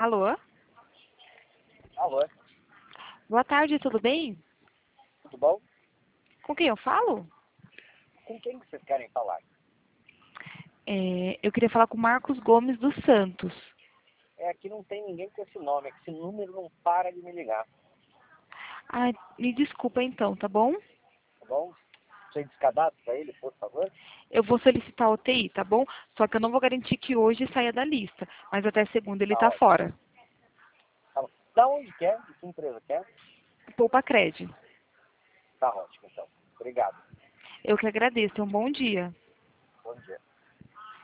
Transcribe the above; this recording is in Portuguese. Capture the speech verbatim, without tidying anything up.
Alô? Alô, Boa tarde, tudo bem? tudo bom? Com quem eu falo? Com quem que vocês querem falar? É, eu queria falar com o Marcos Gomes dos Santos. É, aqui não tem ninguém com esse nome, é que esse número não para de me ligar, Ah, me desculpa então, tá bom? tá bom? Você descadastra para ele, por favor? Eu vou solicitar o T I, tá bom? Só que eu não vou garantir que hoje saia da lista, mas até segunda ele Tá tá ótimo. fora. Tá bom. Da onde quer? De que empresa quer? Poupa Cred. Tá ótimo, então. Obrigado. Eu que agradeço, um bom dia. Bom dia.